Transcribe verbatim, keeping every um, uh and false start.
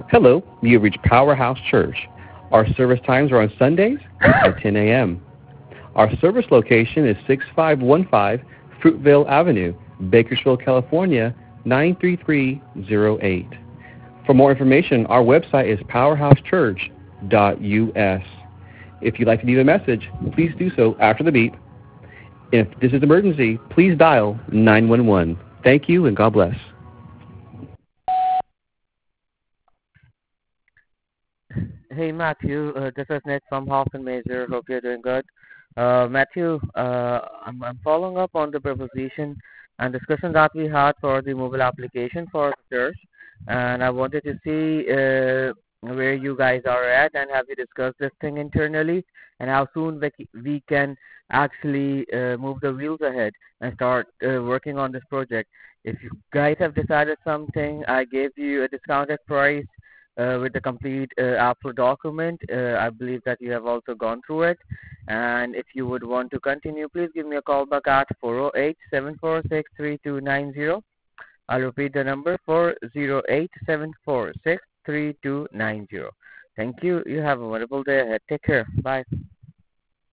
Hello, you have reached Powerhouse Church. Our service times are on Sundays at ten a.m. Our service location is six five one five Fruitvale Avenue, Bakersfield, California, nine three three zero eight. For more information, our website is powerhouse church dot u s. If you'd like to leave a message, please do so after the beep. If this is an emergency, please dial nine one one. Thank you and God bless. Hey Matthew, uh, this is Nick from Hoffman Major. Hope you're doing good. Uh, Matthew, uh, I'm, I'm following up on the proposition and discussion that we had for the mobile application for the church, and I wanted to see uh, where you guys are at and have you discussed this thing internally and how soon we, c- we can actually uh, move the wheels ahead and start uh, working on this project. If you guys have decided something, I gave you a discounted price uh, with the complete uh, Apple document. Uh, I believe that you have also gone through it. And if you would want to continue, please give me a call back at four oh eight, seven four six, three two nine zero. I'll repeat the number four oh eight, seven four six, three two nine zero. Thank you. You have a wonderful day ahead. Take care. Bye.